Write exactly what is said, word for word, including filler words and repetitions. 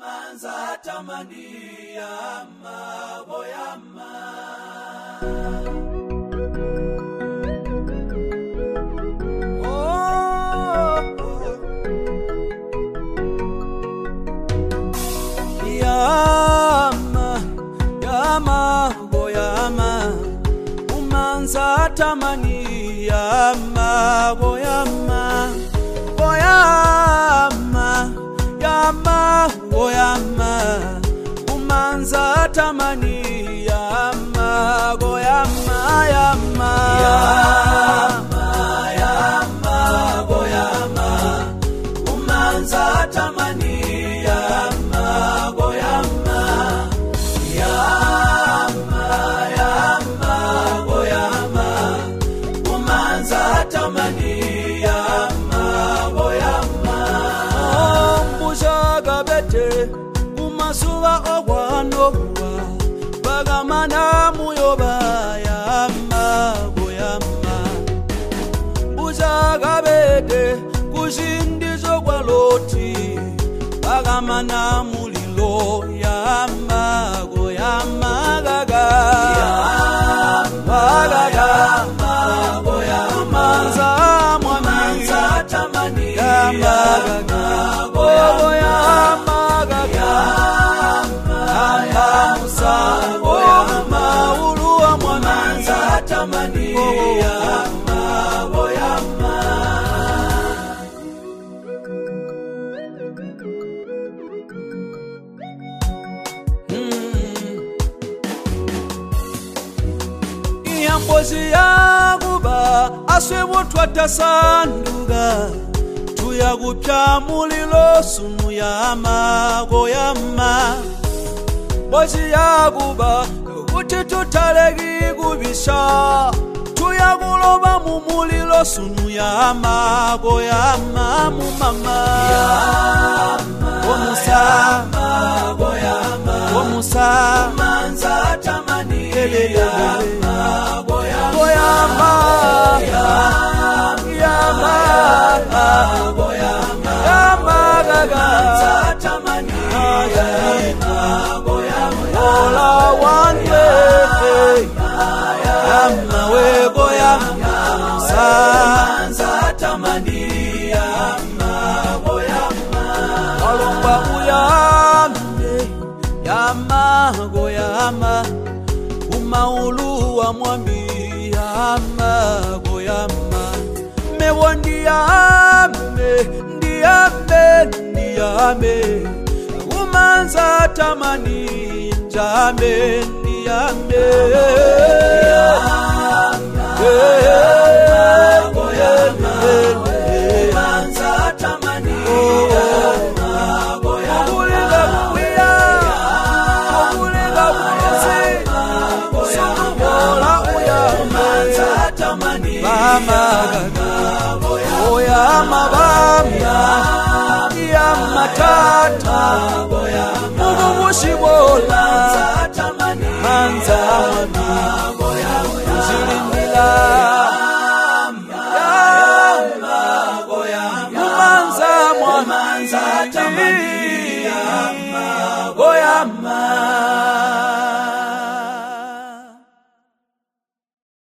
Umanza tamani yama boyama. Oh, yama yama boyama. Umanza tamani yama boyama. Boyama yama boyama. Umanza tamani yama boyama yama yama yama boyama. Umanza tamani yama boyama yama yama boyama. Umanza tamani yama boyama. Mbushaga bete kumasuba ogwanobuwa bagamana muyoba yama boyama. Mbushaga bete kushindizo kwa loti bagamana mulilo yama boyama gaga yama gaga boyama. Umanza Umanza tamani yama gaga boyama gaga yama musa boyama uluwa Umanza tamani yama boyama. Iyambozi yaguba aswebutwa tasanduga tuyagupya mulilo sunu yama goyama. Bozi yaguba kuti tutalegi gubisha tuyaguloba mu mulilo sunu yama goyama mu mama omusa goyama omusa Umanza tamani yama goyama yama boyama yama gaga tamani yama boyama. Ola one way yama we boyama Umanza tamani yama boyama. Alumba uyame yama goyama. Umaulu wa mwami yama goyama. Mewondi yame ndiyame ndiyame. Umanza tamani njame ndiyame goyama. Umanza tamani yama goyama. Okulinga kuya okulinga kusi sunubola uyame. Umanza tamani bama gaga oyama bama yama tata